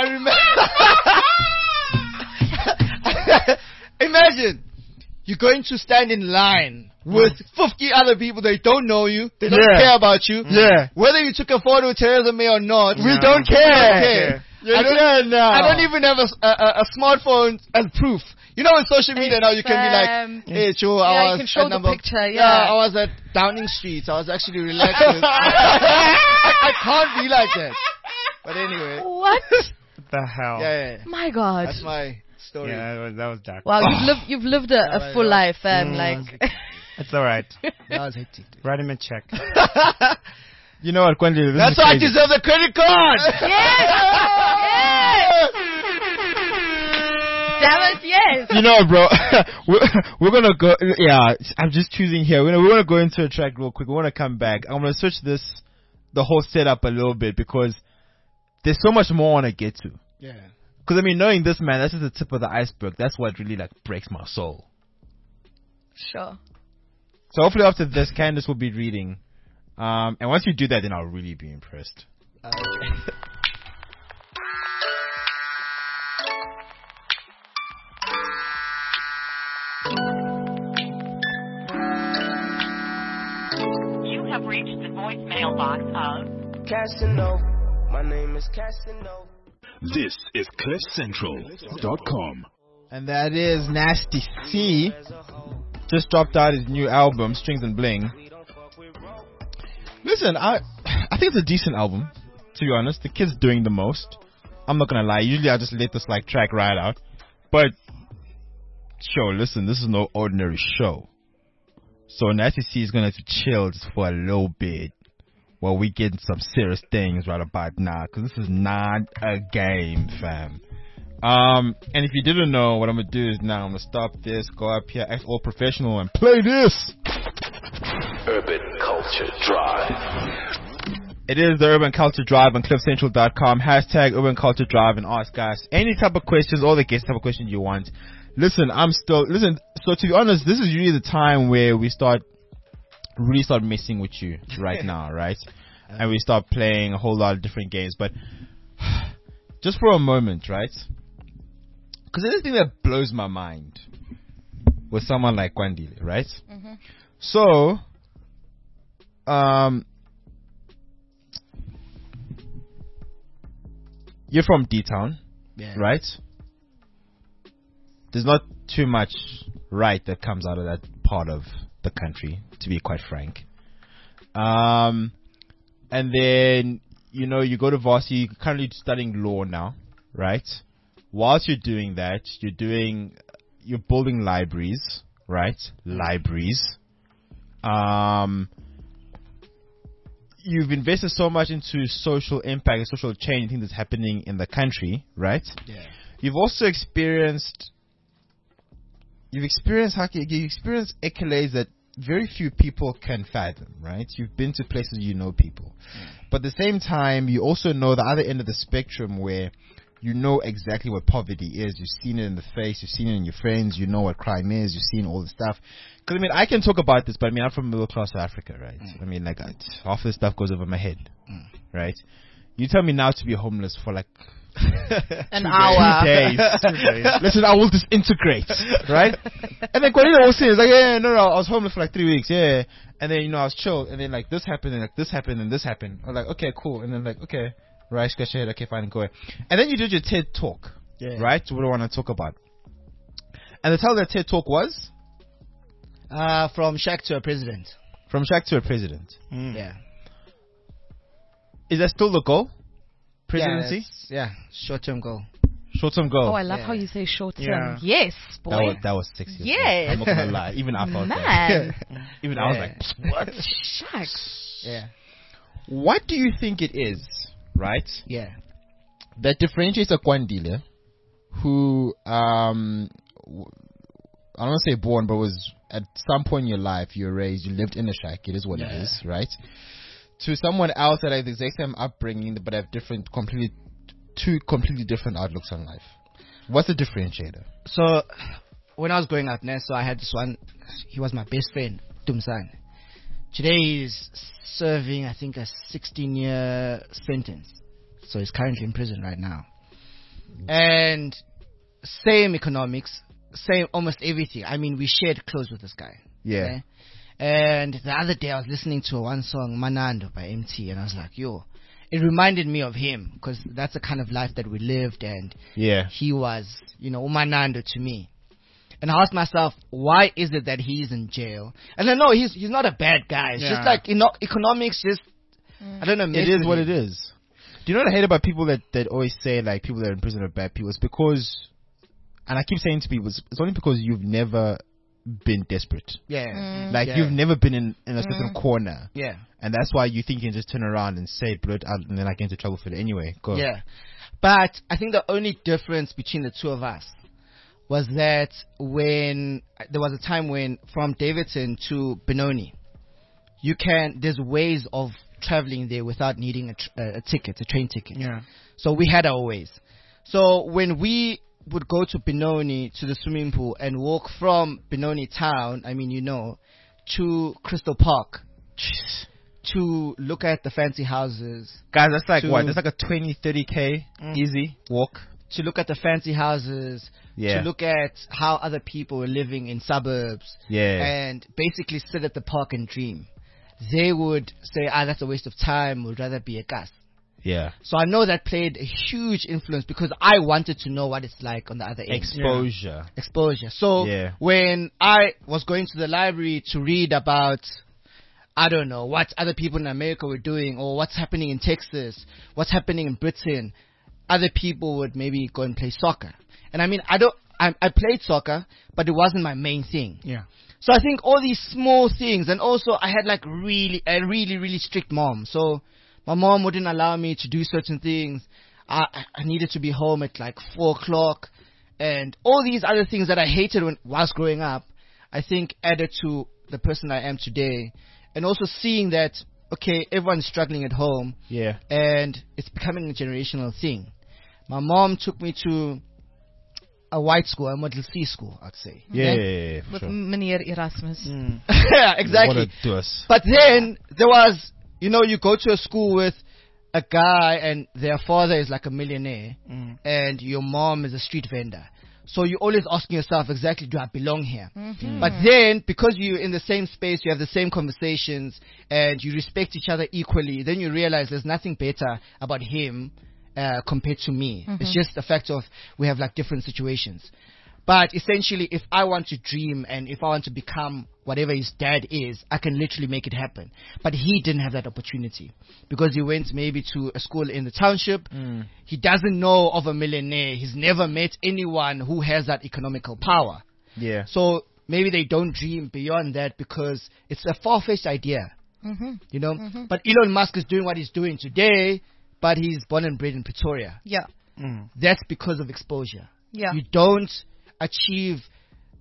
I remember. Imagine you're going to stand in line with fifty other people. They don't know you. They don't Yeah. care about you. Yeah. Whether you took a photo with Theresa May or not, We No. don't we care. don't care. You I don't, care now. I don't even have a, s- a- a- a smartphone as proof. You know, on social media now you can Fam. be like, "Hey, Joe, Yeah, I you was can show at the number, picture, yeah. I was at Downing Street. I was actually relaxing. I, I can't be like that." But anyway, What? What the hell? yeah, yeah, yeah. My God. That's my story. Yeah, that was, that was dark. Wow, you've lived you've lived a, a Yeah, full yeah. life, fam. Mm. Like, It's alright. That was hectic. Write him a check. You know what, Kwendile? That's why I deserve the credit card. yes, damn it, yes. You know, bro, we're, we're gonna go. Yeah, I'm just choosing here. We're gonna, we're gonna go into a track real quick. We want to come back. I'm gonna switch this, the whole setup a little bit because there's so much more I want to get to. Yeah. Because I mean, knowing this man, that's just the tip of the iceberg. That's what really like breaks my soul. Sure. So hopefully after this, Candace will be reading. Um, and once you do that, then I'll really be impressed. Uh, You have reached the voicemail box of Casanova. My name is Casanova. This is cliff central dot com. And that is Nasty C. Just dropped out his new album, Strings and Bling. Listen, I I think it's a decent album, to be honest. The kid's doing the most. I'm not gonna lie. Usually I just let this like track ride out. But show, listen, this is no ordinary show. So Nasty C is gonna have to chill just for a little bit while we get some serious things right about now, because this is not a game, fam. Um, and if you didn't know, what I'm gonna do is now I'm gonna stop this, go up here, act all professional, and play this. Urban Culture Drive. It is the Urban Culture Drive on cliff central dot com. Hashtag Urban Culture Drive and ask us any type of questions, all the guest type of questions you want. Listen, I'm still, listen, so to be honest, this is usually the time where we start, really start messing with you right now, right? And we start playing a whole lot of different games, but just for a moment, right? Because there's anything that blows my mind with someone like Kwendile, right? Mm-hmm. So, um, you're from D-Town, yeah. right? There's not too much right that comes out of that part of the country, to be quite frank. Um, and then, you know, you go to varsity, you're currently studying law now, right? Whilst you're doing that, you're doing, you're building libraries, right? Libraries. Um, you've invested so much into social impact and social change, things that's happening in the country, right? Yeah. You've also experienced, you've experienced, how can you, you experienced accolades that very few people can fathom, right? You've been to places you know people. But at the same time, you also know the other end of the spectrum where you know exactly what poverty is. You've seen it in the face. You've seen it in your friends. You know what crime is. You've seen all the stuff. Because, I mean, I can talk about this, but, I mean, I'm from middle class Africa, right? Mm. I mean, like, I, half this stuff goes over my head, mm. right? You tell me now to be homeless for, like, an hour. Days. days. Listen, I will disintegrate, right? And then Corina was saying, it's like, yeah, no, no, I was homeless for like three weeks, yeah. And then, you know, I was chill, and then like this happened, and like this happened, and this happened. I'm like, okay, cool. And then like, okay, right, scratch your head, okay, fine, go ahead. And then you did your TED talk, yeah. right? What do I want to talk about? And the title of that TED talk was? Uh, from Shack to a President. From Shack to a President. Mm. Yeah. Is that still the goal? Presidency? Yeah, yeah. short-term goal. Short-term goal. Oh, I love yeah. how you say short-term. Yeah. Yes, boy. That was, that was sexy. Yes. I'm not gonna lie. Even I felt Man. that. Even yeah. I was like, what? Shucks. Yeah. What do you think it is, right? Yeah. That differentiates a Kwandile who, um, I don't want to say born, but was at some point in your life, you were raised, you lived in a shack, it is what yeah. it is, right? To someone else that has the exact same upbringing but have different, completely, two completely different outlooks on life. What's the differentiator? So, when I was growing up, so I had this one, he was my best friend, Tumsan. Today he's serving, I think, a sixteen year sentence. So he's currently in prison right now. And same economics, same almost everything. I mean, we shared clothes with this guy. Yeah. Okay? And the other day I was listening to one song, Manando by M T, and I was like, yo, it reminded me of him, because that's the kind of life that we lived, and yeah. he was, you know, Manando to me. And I asked myself, why is it that he's in jail? And I know he's he's not a bad guy. It's yeah. just like, you know, economics just, mm. I don't know. It is what it is. Do you know what I hate about people that, that always say, like, people that are in prison are bad people? It's because, and I keep saying to people, it's, it's only because you've never been desperate. Yeah. Mm. Like, yeah. you've never been in, in a certain Mm. corner. Yeah. And that's why you think you can just turn around and say blood out and then I get into trouble for it anyway. Go. Yeah. But I think the only difference between the two of us was that when there was a time when from Davidson to Benoni, you can, there's ways of traveling there without needing a, tr- a ticket, a train ticket. Yeah. So we had our ways. So when we would go to Benoni, to the swimming pool, and walk from Benoni town, I mean, you know, to Crystal Park, to look at the fancy houses. Guys, that's like to, what? That's like a twenty, thirty K Mm. easy walk. To look at the fancy houses, Yeah. to look at how other people were living in suburbs, Yeah. and basically sit at the park and dream. They would say, ah, that's a waste of time, would rather be a gas. Yeah. So I know that played a huge influence because I wanted to know what it's like on the other end. Exposure. Exposure. So Yeah. when I was going to the library to read about, I don't know, what other people in America were doing, or what's happening in Texas, what's happening in Britain, other people would maybe go and play soccer. And I mean, I don't, I, I played soccer, but it wasn't my main thing. Yeah. So I think all these small things, and also I had like really, a really, really strict mom. So my mom wouldn't allow me to do certain things. I, I needed to be home at like four o'clock, and all these other things that I hated when whilst growing up, I think added to the person I am today. And also seeing that, okay, everyone's struggling at home, Yeah. and it's becoming a generational thing. My mom took me to a white school, a Model C school, I'd say. Yeah, Okay? yeah, yeah, yeah, for With sure. Meneer Erasmus. Mm. Yeah, exactly. What a dus. But then there was, you know, you go to a school with a guy and their father is like a millionaire, Mm. and your mom is a street vendor. So you're always asking yourself, exactly, do I belong here? Mhm. But then, because you're in the same space, you have the same conversations, and you respect each other equally, then you realize there's nothing better about him uh, compared to me. Mhm. It's just the fact of we have like different situations. But essentially, if I want to dream and if I want to become whatever his dad is, I can literally make it happen. But he didn't have that opportunity because he went maybe to a school in the township. Mm. He doesn't know of a millionaire. He's never met anyone who has that economical power. Yeah. So maybe they don't dream beyond that because it's a far-fetched idea, Mhm. you know. Mhm. But Elon Musk is doing what he's doing today, but he's born and bred in Pretoria. Yeah. Mm. That's because of exposure. Yeah. You don't achieve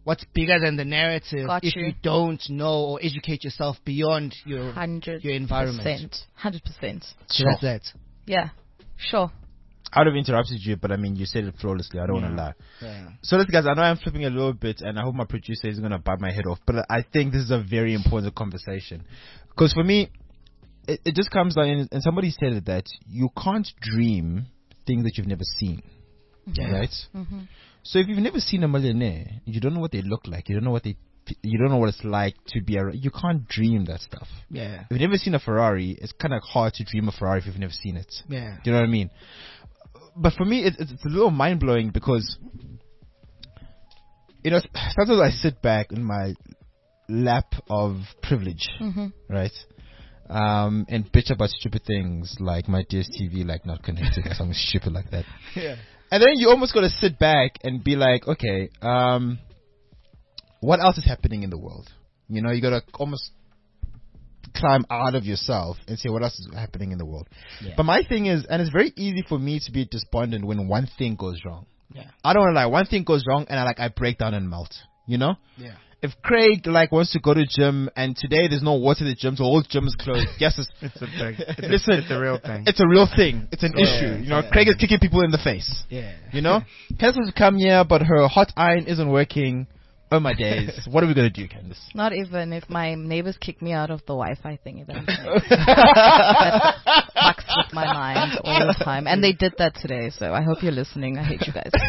what's bigger than the narrative Got if you. you don't know or educate yourself beyond your Hundred your environment. Hundred percent. So that's that. Yeah. Sure. I would have interrupted you, but I mean, you said it flawlessly. I don't want to lie. Yeah. So, listen, guys, I know I'm flipping a little bit, and I hope my producer isn't going to bite my head off, but I think this is a very important conversation. Because for me, it, it just comes down, and somebody said it, that you can't dream things that you've never seen. Yeah. Right? Mm-hmm. So, if you've never seen a millionaire, you don't know what they look like, you don't know what they, you don't know what it's like to be a, you can't dream that stuff. Yeah. If you've never seen a Ferrari, it's kind of hard to dream a Ferrari if you've never seen it. Yeah. Do you know what I mean? But for me, it's, it's a little mind blowing because, you know, sometimes I sit back in my lap of privilege, Mm-hmm. right? Um, and bitch about stupid things like my D S T V like not connected or something stupid like that. Yeah. And then you almost got to sit back and be like, okay, um, what else is happening in the world? You know, you got to almost climb out of yourself and say what else is happening in the world. Yeah. But my thing is, and it's very easy for me to be despondent when one thing goes wrong. Yeah. I don't want to lie. One thing goes wrong and I like I break down and melt. You know? Yeah. If Craig like wants to go to gym and today there's no water in the gym, so all the gym is closed. Guess it's It's a big, it's, Listen, a, it's a real thing. it's a real thing. It's an Yeah, issue. You know, yeah. Craig is kicking people in the face. Yeah. You know, Candace has come here, but her hot iron isn't working. Oh my days! What are we gonna do, Candace? Not even if my neighbors kick me out of the Wi-Fi thing. Eventually. That fucks with my mind all the time, and they did that today. So I hope you're listening. I hate you guys.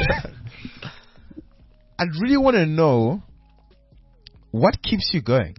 I really want to know what keeps you going.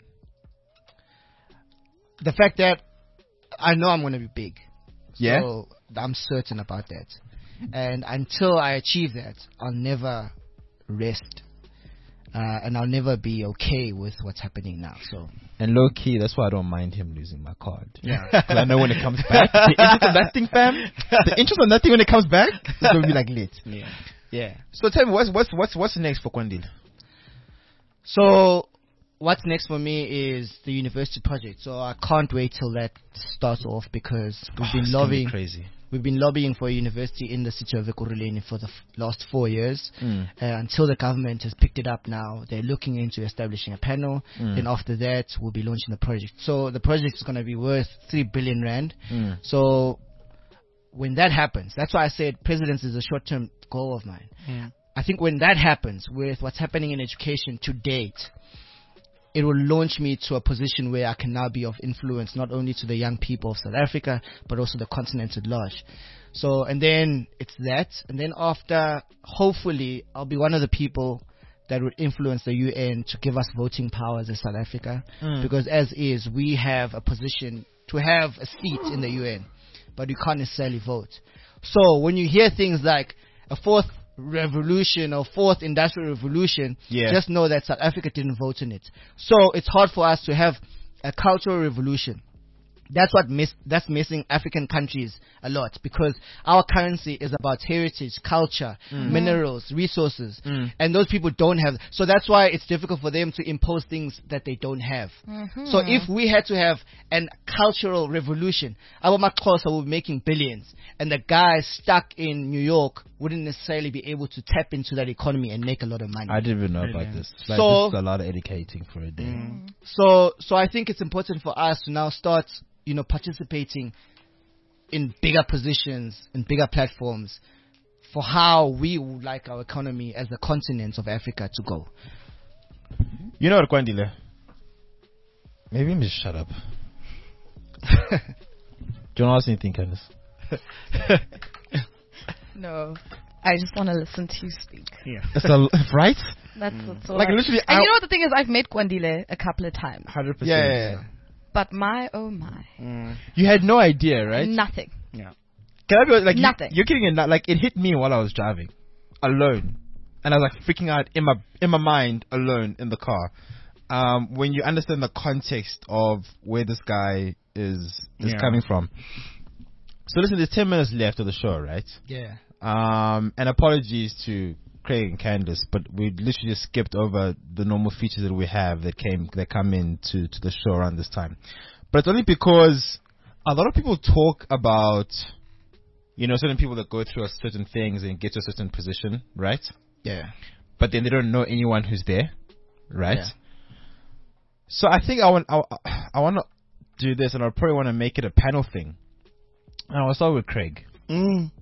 The fact that I know I'm going to be big. Yeah? So I'm certain about that. And until I achieve that, I'll never rest. Uh, and I'll never be okay with what's happening now. So And low key, that's why I don't mind him losing my card. yeah. Because I know when it comes back, the interest on that thing, fam, the interest on that thing when it comes back, it's gonna be like lit. Yeah. Yeah. So tell me, what's what's what's what's next for Kwandile? So what's next for me is the university project. So I can't wait till that starts off because we've Oh, been it's gonna be lobbying. crazy. We've been lobbying for a university in the city of Ekurhuleni for the f- last four years. Mm. Uh, until the government has picked it up now, they're looking into establishing a panel. Mm. Then after that, we'll be launching the project. So the project is going to be worth three billion rand. Mm. So when that happens, that's why I said presidency is a short-term goal of mine. I think when that happens, with what's happening in education to date, it will launch me to a position where I can now be of influence not only to the young people of South Africa, but also the continent at large. So, and then it's that. And then after, hopefully, I'll be one of the people that would influence the U N to give us voting powers in South Africa. Mm. Because as is, we have a position to have a seat in the U N, but we can't necessarily vote. So when you hear things like a fourth revolution or fourth industrial revolution, Yeah. just know that South Africa didn't vote in it. So it's hard for us to have a cultural revolution. That's what miss, that's missing African countries a lot because our currency is about heritage, culture, minerals, resources, Mm. and those people don't have. So that's why it's difficult for them to impose things that they don't have. So if we had to have an cultural revolution, our Maxhosa will be making billions, and the guy stuck in New York wouldn't necessarily be able to tap into that economy and make a lot of money. I didn't even know about this. Like, So- this is a lot of educating for a day. So, so I think it's important for us to now start, you know, participating in bigger positions, in bigger platforms, for how we would like our economy as a continent of Africa to go. You know what, Kwandile? Maybe I'm just shut up. Do you want to ask anything, Candace? No, I just want to listen to you speak. It's a, right? That's what's all Like, I- literally, And I- you know what the thing is? I've met Kwandile a couple of times, Hundred percent. Yeah, yeah, yeah. but my oh my, You had no idea, right? nothing. Can I be honest, like you- Nothing. You're kidding, it, like it hit me while I was driving, alone, and I was like freaking out in my in my mind, alone in the car. Um, when you understand the context of where this guy is is Yeah. coming from. So listen, there's ten minutes left of the show, right? Yeah. Um, and apologies to Craig and Candace, but we literally just skipped over the normal features that we have that came that come in to, to the show around this time. But it's only because a lot of people talk about, you know, certain people that go through certain things and get to a certain position, right? Yeah. But then they don't know anyone who's there. right? Yeah. So I think I want I, I want to do this, and I probably want to make it a panel thing. And I'll start with Craig. Mm.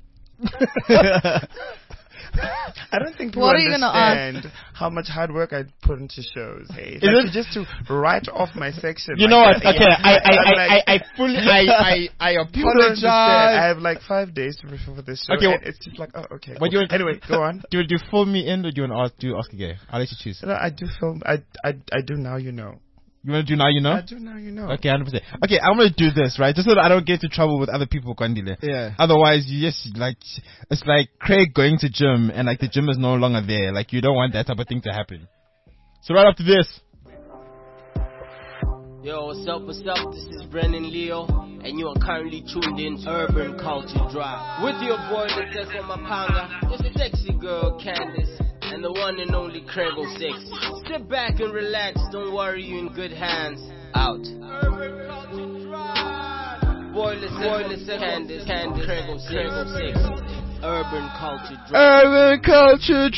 I don't think people What are you gonna understand how much hard work I put into shows. Hey, Is like it- to just to write off my section. You like know what? that. Okay, I I, I'm I, like- I, I fully I I, I You don't understand. I apologize. have like five days to prepare for this show. Okay, and well- it's just like, oh, okay. But cool. you- Anyway, go on. Do do you fill me in, or do you want to do Oscar Gay? I'll let you choose. No, I do film. I, I, I do now. You know. You want to do now? You know. I do now. You know. Okay, one hundred percent. Okay, I'm gonna do this, right? Just so that I don't get into trouble with other people, Kwandile. Yeah. Otherwise, you just like it's like Craig going to gym and like the gym is no longer there. Like you don't want that type of thing to happen. So right after this, Yo, what's up, what's up? This is Brennan Leo, and you are currently tuned in to Urban Culture Drive. With your boy, Leseko Mapanga, your sexy girl, Candace, and the one and only Crego Six. Sit back and relax, don't worry, you in good hands. Out. Urban Culture Drive. Boy, Leseko, Candace, Candace, Crego Six. Urban Culture Drive. Urban Culture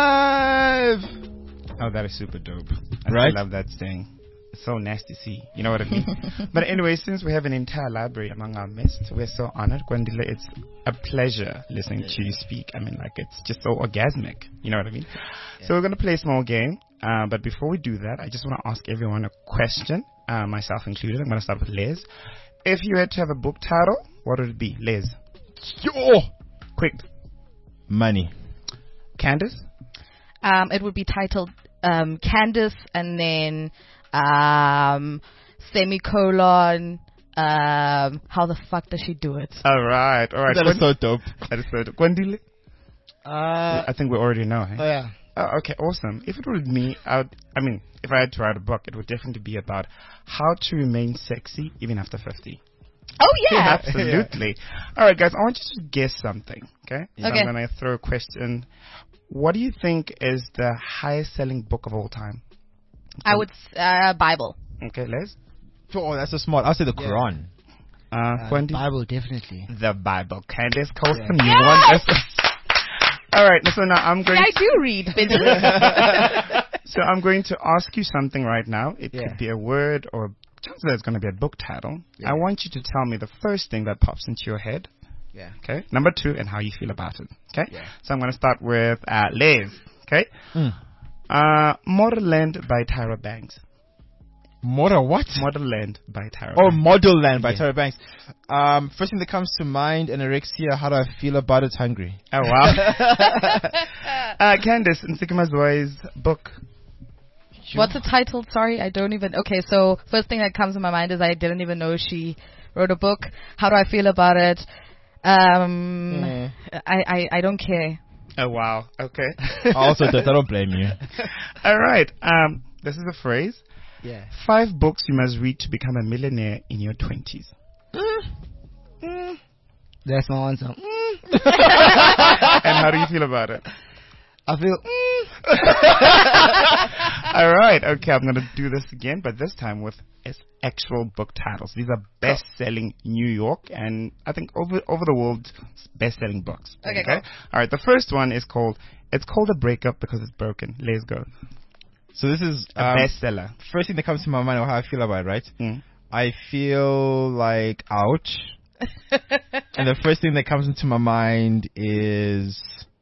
Drive. Oh, that is super dope. I Right? love that thing. It's so nasty, see. You know what I mean? But anyway, since we have an entire library among our midst, we're so honored. Gwendile, it's a pleasure listening to you speak. I mean, like, it's just so orgasmic. You know what I mean? So we're going to play a small game. Uh, but before we do that, I just want to ask everyone a question, uh, myself included. I'm going to start with Liz. If you had to have a book title, what would it be? Liz. Yo, Quick. money. Candace? Um, it would be titled um, Candace, and then um, semicolon. Um, how the fuck does she do it? All right. All right. That is so dope. That is so dope. Gwendile? Uh, I think we already know, hey? oh yeah. Oh, okay, awesome. If it were me, I would, I mean, if I had to write a book, it would definitely be about how to remain sexy even after fifty. Oh yeah. Absolutely. All right, guys, I want you to guess something, okay? So Okay. I'm going to throw a question. What do you think is the highest selling book of all time? I would s- uh, Bible. Okay, Les? Oh, that's so smart. I'll say the Quran. Uh, Uh, Wendy? Bible, definitely. The Bible. Candace Colston, you won this. All right, so now I'm going Yeah, I do read. bitches. So I'm going to ask you something right now. It Yeah. could be a word, or chances are it's going to be a book title. Yeah. I want you to tell me the first thing that pops into your head. Yeah. Okay. Number two, and how you feel about it. Okay. Yeah. So I'm going to start with uh, Liz. Okay. Mm. Uh, Model Land by Tyra Banks. Model what? Model Land by Tyra. Oh, Banks. Model Land by Yeah. Tyra Banks. Um, first thing that comes to mind, anorexia. How do I feel about it? Hungry. Oh wow. uh, Candace Nsikimazoi's book. What's the title? Sorry, I don't even. Okay, so first thing that comes to my mind is I didn't even know she wrote a book. How do I feel about it? Um, Mm. I, I I don't care. Oh wow. Okay. I also don't, I don't blame you. All right. Um, this is a phrase. Yeah. Five books you must read to become a millionaire in your twenties. That's my answer. And how do you feel about it? I feel. All right. Okay, I'm going to do this again, but this time with its actual book titles. These are best-selling New York and I think over over the world best-selling books. Okay, cool. All right. The first one is called. It's called A Breakup Because It's Broken. Let's go. So this is A um, bestseller. first thing that comes to my mind, or how I feel about it, right? Mm. I feel like ouch. And the first thing that comes into my mind is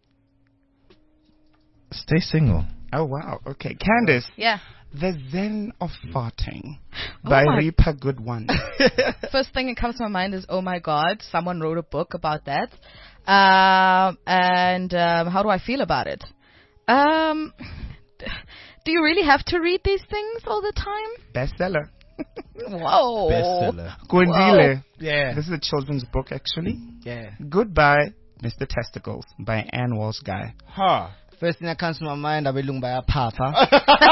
stay single. Oh wow. Okay, Candace. Yeah. The Zen of Farting Oh by my- Reaper Goodone. First thing that comes to my mind is, oh my god, someone wrote a book about that. Um, and um, how do I feel about it? Um, do you really have to read these things all the time? Bestseller. Whoa. Bestseller. Gwendile. Yeah. This is a children's book, actually. Yeah. Goodbye, Mister Testicles by Anne Walsh Guy. Huh. First thing that comes to my mind, Abelung by a papa.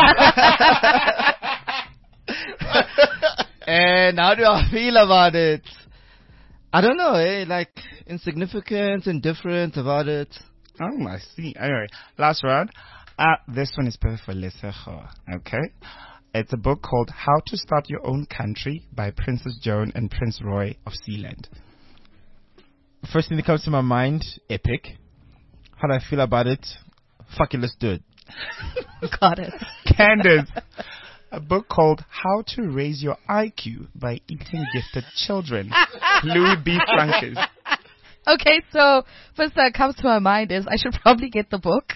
And how do I feel about it? I don't know, eh? Like insignificant, indifferent about it. Oh, I see. Anyway, last round. Uh, this one is perfect for Lesego. Okay. It's a book called How to Start Your Own Country by Princess Joan and Prince Roy of Sealand. First thing that comes to my mind, epic. How do I feel about it? Fuck it, let's do it. Got it. Candace a book called How to Raise Your I Q by Eating Gifted Children. Louis B. Frankers. Okay, so first that comes to my mind is I should probably get the book.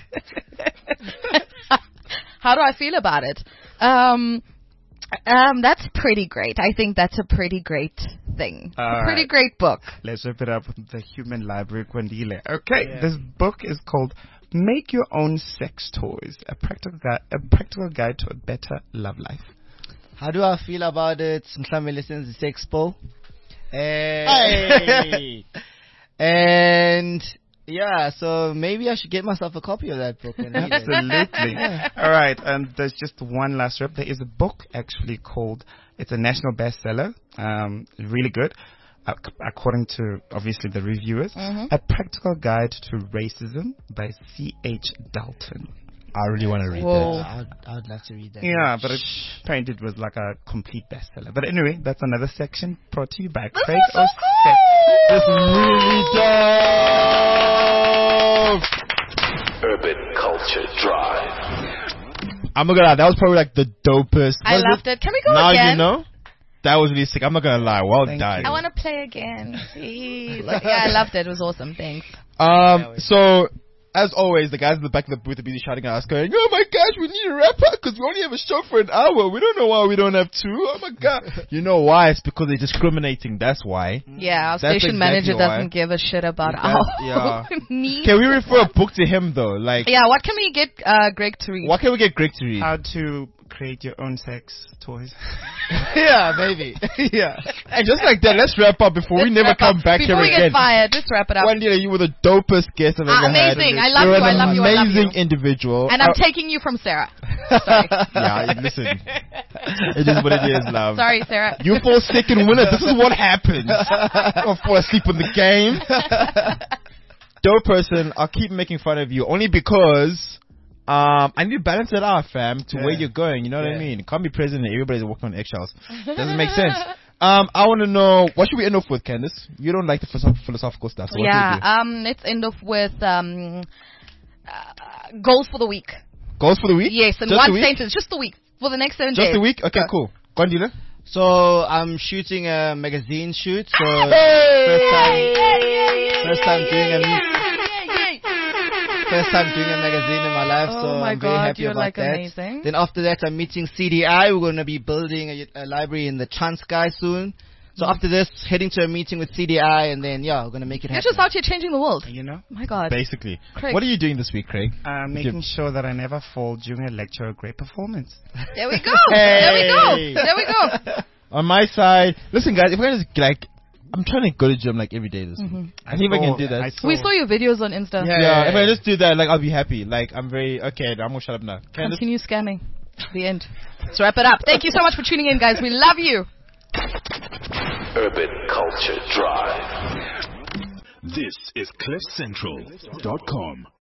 How do I feel about it? Um, um, that's pretty great. I think that's a pretty great thing. All a pretty right. greite book. Let's wrap it up with the Human Library Kwandile. Okay, yeah. This book is called Make Your Own Sex Toys, a practical guide, a practical guide to a better love life. How do I feel about it? Mhlambe listens to Sexpo. Hey. And yeah, so maybe I should get myself a copy of that book. And read it. Absolutely. All right, and there's just one last rep. There is a book actually called, it's a national bestseller, um, really good, uh, according to obviously the reviewers. Mm-hmm. A Practical Guide to Racism by C H Dalton. I really want to read Whoa. that. I'd, I'd love to read that. Yeah, but it, apparently it was like a complete bestseller. But anyway, that's another section brought to you by This Craig is so O'Sex. This is really dope. Urban Culture Drive. I'm not gonna lie, that was probably like the dopest. I was loved it. Can we go now again? you know. That was really sick. I'm not gonna lie. Well Thank done. you. I want to play again. Please. Like, yeah, I loved it. It was awesome. Thanks. Um. So. As always, the guys in the back of the booth are busy shouting at us, going, "Oh my gosh, we need a rapper because we only have a show for an hour. We don't know why we don't have two. Oh my god!" You know why? It's because they're discriminating. That's why. Yeah, our That's station exactly manager why. doesn't give a shit about That's- our yeah. needs. Can we refer a book to him though? Like, Yeah, what can we get uh, Greg to read? what can we get Greg to read? How to create your own sex toys. Yeah, maybe. Yeah. And just like that, let's wrap up before we Let's never wrap come up. back Before here we again. get fired, let's wrap it up. One day you were the dopest guest I've Ah, ever had. amazing. I love You're you, an I love you, I love amazing you. individual. And I'm Uh, taking you from Sarah. yeah, listen. It is what it is, love. Sorry, Sarah. You fall sick and win it. This is what happens. Or fall asleep in the game. Dope person, I'll keep making fun of you only because um, I need to balance it out, fam, to Yeah. where you're going. You know what I Yeah. mean? Can't be president. Everybody's walking on eggshells. Doesn't make sense. Um, I want to know, what should we end off with, Candice? You don't like the philosoph- philosophical stuff. So what Yeah, do we do? um, let's end off with um, uh, goals for the week. Goals for the week? Yes, in Just one the week? sentence, just the week for the next seven Just days. the week? Okay, cool. Gwandile? So I'm shooting a magazine shoot. So Hey! first time, Yay! first time doing a Yay! mu- Yay! first time doing a magazine in my life. Oh so my I'm very God, happy you're, about like, that. amazing. Then after that, I'm meeting C D I. We're going to be building a, a library in the Transkei soon. So after this, heading to a meeting with C D I, and then yeah, we're going to make it You're happen. just out here changing the world. You know? Oh my God. Basically. Craig. What are you doing this week, Craig? Uh, making sure that I never fall during a lecture or great performance. There we go. There we Hey. go. There we go. On my side, listen, guys, if we're gonna just, like, I'm trying to go to gym like every day this Mm-hmm. week. I think I can do that. I We saw your videos on Insta. Yeah. yeah, if I just do that, like, I'll be happy. Like, I'm very okay. I'm gonna shut up now. Candice? Continue scamming. The end. Let's wrap it up. Thank you so much for tuning in, guys. We love you. Urban Culture Drive. This is cliff central dot com.